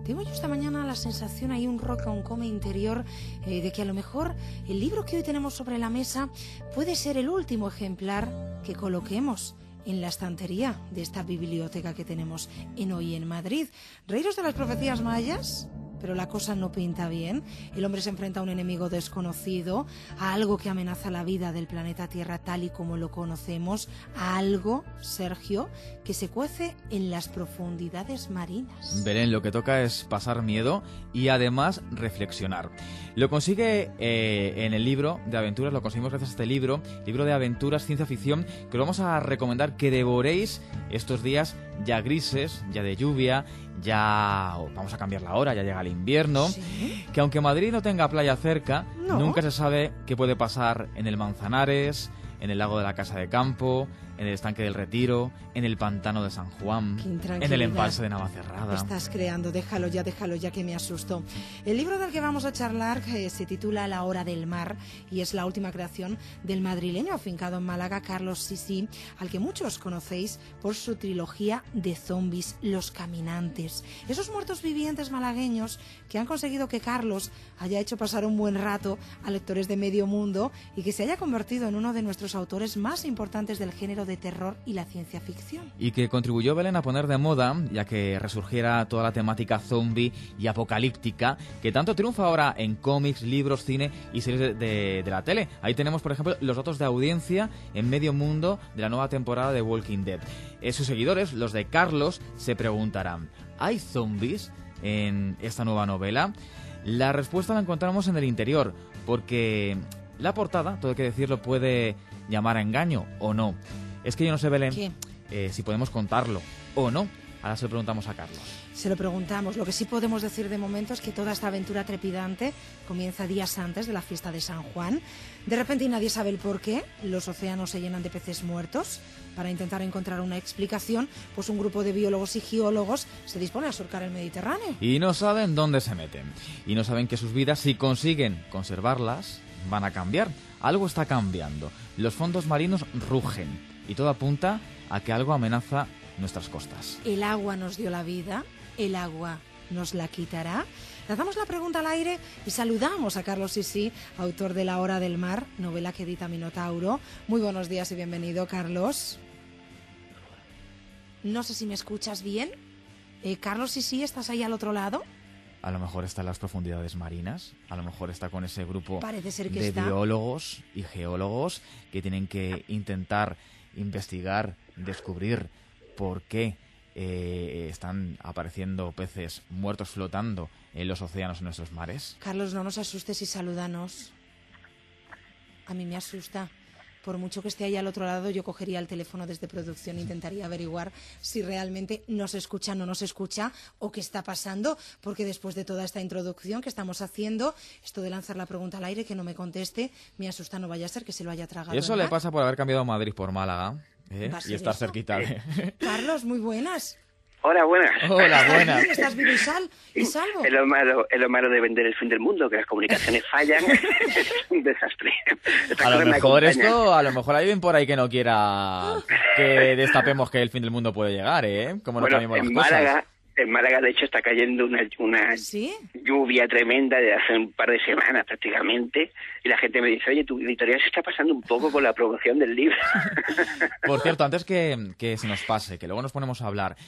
Tengo yo esta mañana la sensación, hay un roca, un come interior, de que a lo mejor el libro que hoy tenemos sobre la mesa puede ser el último ejemplar que coloquemos en la estantería de esta biblioteca que tenemos en Hoy en Madrid. ¿Reíros de las profecías mayas? Pero la cosa no pinta bien. El hombre se enfrenta a un enemigo desconocido, a algo que amenaza la vida del planeta Tierra tal y como lo conocemos, a algo, Sergio, que se cuece en las profundidades marinas. Belén, lo que toca es pasar miedo y además reflexionar. Lo consigue en el libro de aventuras, lo conseguimos gracias a este libro de aventuras, ciencia ficción, que os vamos a recomendar que devoréis estos días ya grises, ya de lluvia, ya vamos a cambiar la hora, ya llega el invierno, ¿sí? Que aunque Madrid no tenga playa cerca, nunca se sabe qué puede pasar en el Manzanares, en el lago de la Casa de Campo, en el estanque del Retiro, en el pantano de San Juan, en el embalse de Navacerrada. Estás creando, déjalo ya que me asusto. El libro del que vamos a charlar se titula La hora del mar y es la última creación del madrileño afincado en Málaga, Carlos Sisi, al que muchos conocéis por su trilogía de zombies, Los Caminantes. Esos muertos vivientes malagueños que han conseguido que Carlos haya hecho pasar un buen rato a lectores de medio mundo y que se haya convertido en uno de nuestros autores más importantes del género de terror y la ciencia ficción. Y que contribuyó, Belén, a poner de moda, ya que resurgiera toda la temática zombie y apocalíptica, que tanto triunfa ahora en cómics, libros, cine y series de la tele. Ahí tenemos, por ejemplo, los datos de audiencia en medio mundo de la nueva temporada de Walking Dead. Sus seguidores, los de Carlos, se preguntarán, ¿hay zombies en esta nueva novela? La respuesta la encontramos en el interior, porque la portada, todo hay que decirlo, puede llamar a engaño o no. Es que yo no sé, Belén, si podemos contarlo o no. Ahora se lo preguntamos a Carlos. Se lo preguntamos. Lo que sí podemos decir de momento es que toda esta aventura trepidante comienza días antes de la fiesta de San Juan. De repente, y nadie sabe el por qué, los océanos se llenan de peces muertos. Para intentar encontrar una explicación, pues un grupo de biólogos y geólogos se dispone a surcar el Mediterráneo. Y no saben dónde se meten. Y no saben que sus vidas, si consiguen conservarlas, van a cambiar. Algo está cambiando. Los fondos marinos rugen. Y todo apunta a que algo amenaza nuestras costas. El agua nos dio la vida, el agua nos la quitará. Lanzamos la pregunta al aire y saludamos a Carlos Sisi, autor de La hora del mar, novela que edita Minotauro. Muy buenos días y bienvenido, Carlos. No sé si me escuchas bien. Carlos Sisi, ¿estás ahí al otro lado? A lo mejor está en las profundidades marinas, a lo mejor está con ese grupo de biólogos y geólogos que tienen que intentar investigar, descubrir por qué están apareciendo peces muertos flotando en los océanos, en nuestros mares. Carlos, no nos asustes y salúdanos. A mí me asusta. Por mucho que esté ahí al otro lado, yo cogería el teléfono desde producción e intentaría averiguar si realmente nos escucha, no nos escucha o qué está pasando, porque después de toda esta introducción que estamos haciendo, esto de lanzar la pregunta al aire, que no me conteste, me asusta, no vaya a ser que se lo haya tragado. Eso le pasa por haber cambiado Madrid por Málaga y estar cerquita de... Carlos, muy buenas. Hola, buenas. Hola, buenas. ¿Estás vivo y salvo? Es lo malo de vender el fin del mundo, que las comunicaciones fallan. Es un desastre. A lo mejor hay alguien por ahí que no quiera que destapemos que el fin del mundo puede llegar, Como no cambiamos las cosas. En Málaga, de hecho, está cayendo una ¿Sí? lluvia tremenda de hace un par de semanas prácticamente. Y la gente me dice, oye, tu editorial se está pasando un poco con la promoción del libro. Por cierto, antes que se nos pase, que luego nos ponemos a hablar,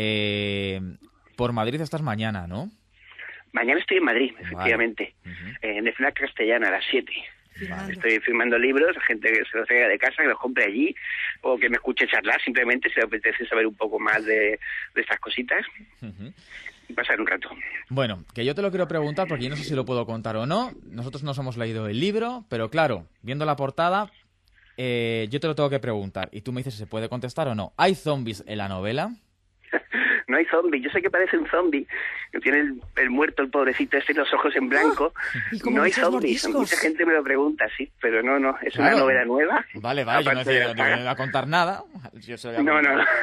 por Madrid estás mañana, ¿no? Mañana estoy en Madrid, efectivamente. Vale. En el FNAC Castellana, a las 7. Vale. Estoy firmando libros, gente que se los traiga de casa, que los compre allí, o que me escuche charlar, simplemente si le apetece saber un poco más de estas cositas. Y pasar un rato. Bueno, que yo te lo quiero preguntar porque yo no sé si lo puedo contar o no. Nosotros nos hemos leído el libro, pero claro, viendo la portada, yo te lo tengo que preguntar. Y tú me dices si se puede contestar o no. ¿Hay zombies en la novela? No hay zombies. Yo sé que parece un zombie, que tiene el muerto, el pobrecito, y los ojos en blanco. No hay zombies. Mucha gente me lo pregunta, sí, pero no. Es una novela nueva. Vale, yo no voy a contar nada. No.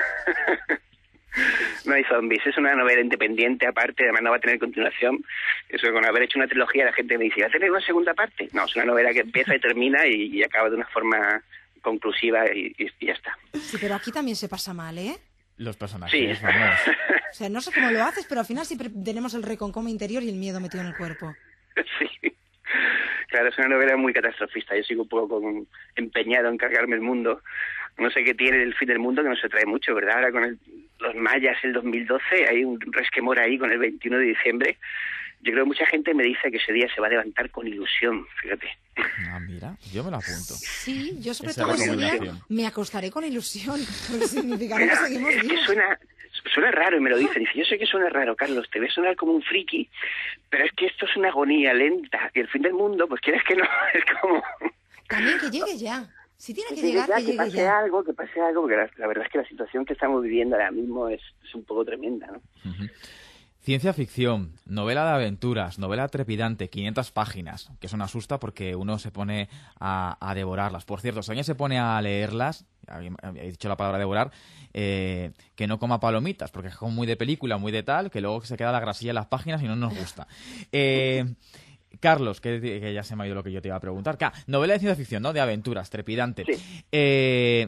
No hay zombies. Es una novela independiente, aparte, además no va a tener continuación. Eso, con haber hecho una trilogía, la gente me dice, ¿va a tener una segunda parte? No, es una novela que empieza y termina y acaba de una forma conclusiva y ya está. Sí, pero aquí también se pasa mal, ¿eh? Los personajes, sí. vamos. O sea, no sé cómo lo haces, pero al final siempre tenemos el reconcome interior y el miedo metido en el cuerpo. Sí. Claro, es una novela muy catastrofista. Yo sigo un poco empeñado en cargarme el mundo. No sé qué tiene el fin del mundo, que no se trae mucho, ¿verdad? Ahora con los mayas, el 2012, hay un resquemor ahí con el 21 de diciembre. Yo creo que mucha gente me dice que ese día se va a levantar con ilusión, fíjate. Ah, mira, yo me lo apunto. Sí, yo sobre Esa todo ese día recomendación. me acostaré con ilusión, porque significará que seguimos Es que vivos. suena raro y me lo dicen. Dice, yo sé que suena raro, Carlos, te ves sonar como un friki, pero es que esto es una agonía lenta. Y el fin del mundo, pues quieres que no, es como... También que llegue ya. Si tiene que llegue llegar, ya, que llegue ya. que pase algo, porque la verdad es que la situación que estamos viviendo ahora mismo es un poco tremenda, ¿no? Ujú. Ciencia ficción, novela de aventuras, novela trepidante, 500 páginas, que eso no asusta porque uno se pone a devorarlas. Por cierto, si alguien se pone a leerlas, he dicho la palabra devorar, que no coma palomitas, porque es como muy de película, muy de tal, que luego se queda la grasilla en las páginas y no nos gusta. Carlos, que ya se me ha ido lo que yo te iba a preguntar. Novela de ciencia ficción, ¿no? De aventuras, trepidante. Sí.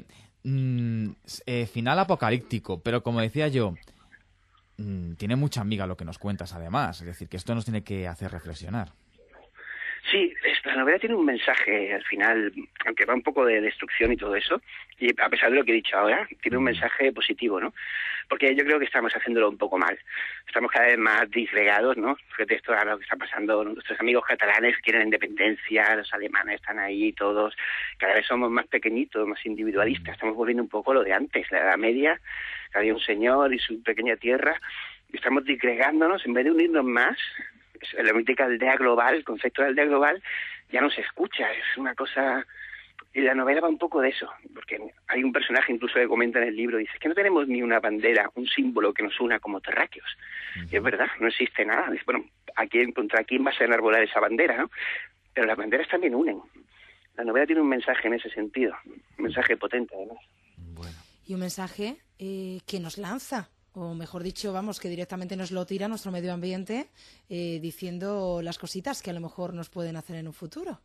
Final apocalíptico, pero como decía yo, tiene mucha amiga lo que nos cuentas, además. Es decir, que esto nos tiene que hacer reflexionar. Sí, la novela tiene un mensaje al final, aunque va un poco de destrucción y todo eso, y a pesar de lo que he dicho ahora, tiene un mensaje positivo, ¿no? Porque yo creo que estamos haciéndolo un poco mal. Estamos cada vez más disgregados, ¿no? Fíjate esto ahora lo que está pasando, nuestros amigos catalanes quieren independencia, los alemanes están ahí todos, cada vez somos más pequeñitos, más individualistas, estamos volviendo un poco lo de antes, la Edad Media, que había un señor y su pequeña tierra, y estamos disgregándonos en vez de unirnos más. La mítica aldea global, el concepto de aldea global, ya no se escucha, es una cosa... Y la novela va un poco de eso, porque hay un personaje incluso que comenta en el libro, dice que no tenemos ni una bandera, un símbolo que nos una como terráqueos. Y es verdad, no existe nada. Dice, bueno, ¿contra quién vas a enarbolar esa bandera, no? Pero las banderas también unen. La novela tiene un mensaje en ese sentido, un mensaje potente además. Bueno. Y un mensaje que nos lanza, o mejor dicho, vamos, que directamente nos lo tira a nuestro medio ambiente, diciendo las cositas que a lo mejor nos pueden hacer en un futuro.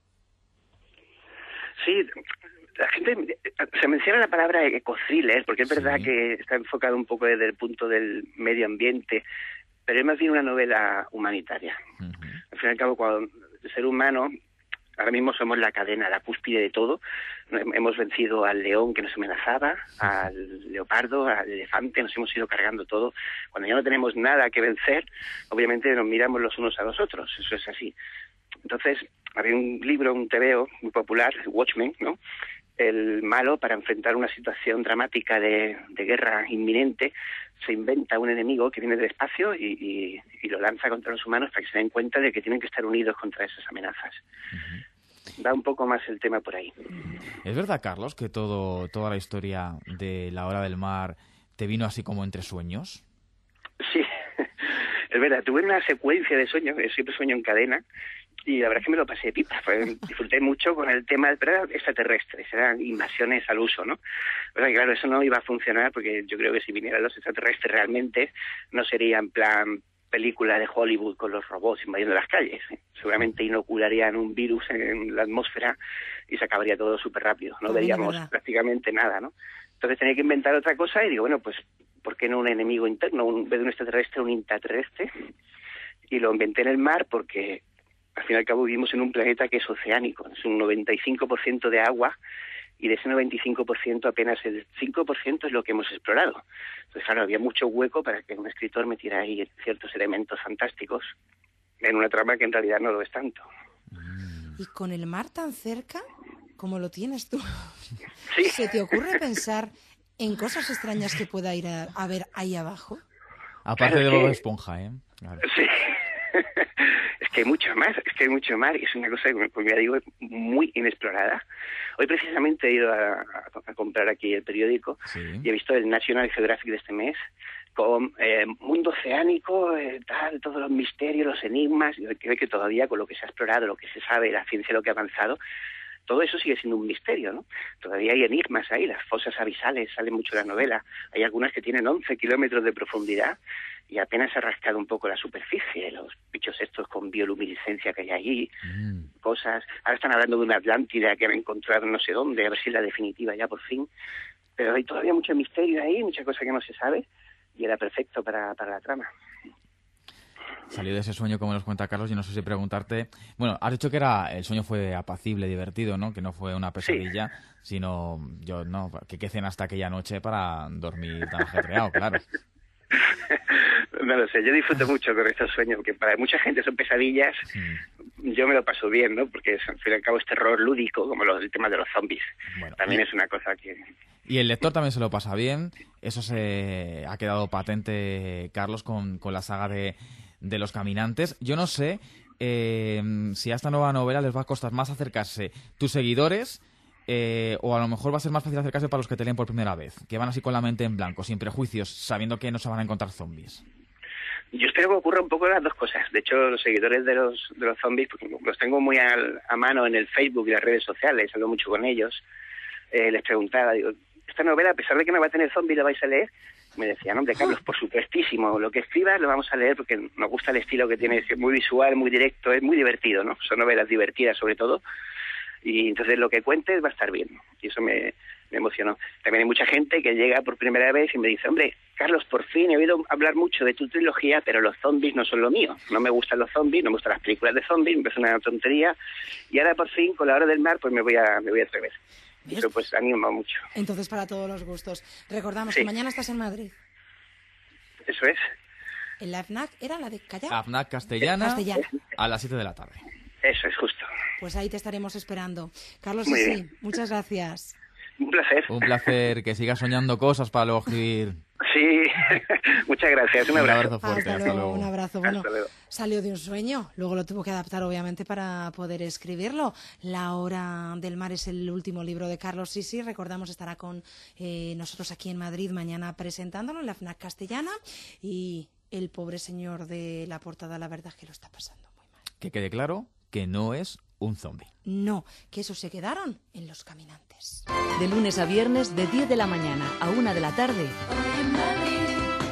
Sí, la gente se menciona la palabra ecothriller, porque es verdad Sí. que está enfocado un poco desde el punto del medio ambiente, pero es más bien una novela humanitaria. Uh-huh. Al fin y al cabo, cuando el ser humano, ahora mismo somos la cadena, la cúspide de todo. Hemos vencido al león que nos amenazaba, al leopardo, al elefante, nos hemos ido cargando todo. Cuando ya no tenemos nada que vencer, obviamente nos miramos los unos a los otros, eso es así. Entonces, había un libro, un tebeo muy popular, Watchmen, ¿no? El malo, para enfrentar una situación dramática de guerra inminente, se inventa un enemigo que viene del espacio y lo lanza contra los humanos para que se den cuenta de que tienen que estar unidos contra esas amenazas. Uh-huh. Va un poco más el tema por ahí. ¿Es verdad, Carlos, que toda la historia de La Hora del Mar te vino así como entre sueños? Sí, es verdad. Tuve una secuencia de sueños, siempre sueño en cadena, y la verdad es que me lo pasé pipa. Disfruté mucho con el tema de extraterrestres, eran invasiones al uso, ¿no? O sea, claro, eso no iba a funcionar porque yo creo que si vinieran los extraterrestres realmente no sería en plan película de Hollywood con los robots invadiendo las calles. Seguramente inocularían un virus en la atmósfera y se acabaría todo súper rápido. No veríamos prácticamente nada, ¿no? Entonces tenía que inventar otra cosa y digo, bueno, pues ¿por qué no un enemigo interno? En vez de un extraterrestre, un intraterrestre. Y lo inventé en el mar porque al fin y al cabo vivimos en un planeta que es oceánico, es un 95% de agua y de ese 95% apenas el 5% es lo que hemos explorado. Entonces, claro, había mucho hueco para que un escritor metiera ahí ciertos elementos fantásticos en una trama que en realidad no lo es tanto. ¿Y con el mar tan cerca, como lo tienes tú, sí. ¿Se te ocurre pensar en cosas extrañas que pueda ir a ver ahí abajo? Aparte de Bob Esponja, ¿eh? Claro. Sí. Es que hay mucho más, y es una cosa, como ya digo, muy inexplorada. Hoy precisamente he ido a comprar aquí el periódico, sí, y he visto el National Geographic de este mes, con mundo oceánico, tal, todos los misterios, los enigmas, y creo que todavía con lo que se ha explorado, lo que se sabe, la ciencia, lo que ha avanzado, todo eso sigue siendo un misterio, ¿no? Todavía hay enigmas ahí, las fosas abisales, sale mucho en la novela, hay algunas que tienen 11 kilómetros de profundidad, y apenas ha rascado un poco la superficie, los bichos estos con bioluminiscencia que hay allí, cosas. Ahora están hablando de una Atlántida que han encontrado no sé dónde, a ver si es la definitiva ya por fin. pero hay todavía mucho misterio ahí, mucha cosa que no se sabe, y era perfecto para la trama. Salió de ese sueño, como nos cuenta Carlos, y no sé si preguntarte... Bueno, has dicho que el sueño fue apacible, divertido, ¿no? Que no fue una pesadilla, sino... ¿Qué cenaste aquella noche para dormir tan ajetreado, claro? No lo sé, yo disfruto mucho con estos sueños, que para mucha gente son pesadillas. Yo me lo paso bien, ¿no? Porque al fin y al cabo es terror lúdico, como el tema de los zombies. Bueno, también es una cosa que... Y el lector también se lo pasa bien. Eso se ha quedado patente, Carlos, con la saga de Los Caminantes. Yo no sé si a esta nueva novela les va a costar más acercarse tus seguidores o a lo mejor va a ser más fácil acercarse para los que te leen por primera vez, que van así con la mente en blanco, sin prejuicios, sabiendo que no se van a encontrar zombies. Yo espero que ocurra un poco las dos cosas. De hecho, los seguidores de los zombies, porque los tengo muy a mano en el Facebook y las redes sociales, hablo mucho con ellos, les preguntaba, digo, esta novela, a pesar de que no va a tener zombies, ¿la vais a leer? Me decían, hombre, Carlos, por supuestísimo, lo que escribas lo vamos a leer porque nos gusta el estilo que tiene, es muy visual, muy directo, es muy divertido, ¿no? Son novelas divertidas sobre todo, y entonces lo que cuentes va a estar bien, y eso me emocionó. También hay mucha gente que llega por primera vez y me dice, hombre, Carlos, por fin he oído hablar mucho de tu trilogía, pero los zombies no son lo mío, no me gustan los zombies, no me gustan las películas de zombies, me parece una tontería, y ahora por fin, con La Hora del Mar, pues me voy a atrever. Eso pues anima mucho. Entonces, para todos los gustos. Recordamos que mañana estás en Madrid. Eso es. En la FNAC, ¿era la de Callao? FNAC Castellana, a las 7 de la tarde. Eso es justo. Pues ahí te estaremos esperando. Carlos, Muy muchas gracias. Un placer. Un placer, que sigas soñando cosas para luego escribir. Sí, muchas gracias. Un abrazo. Un abrazo fuerte, hasta luego. Un abrazo. Bueno, salió de un sueño, luego lo tuvo que adaptar obviamente para poder escribirlo. La Hora del Mar es el último libro de Carlos Sisi. Recordamos, estará con nosotros aquí en Madrid mañana presentándolo en la FNAC Castellana. Y el pobre señor de la portada, la verdad es que lo está pasando muy mal. Que quede claro que no es un zombie. No, que esos se quedaron en Los Caminantes. De lunes a viernes, de 10 de la mañana a 1 de la tarde.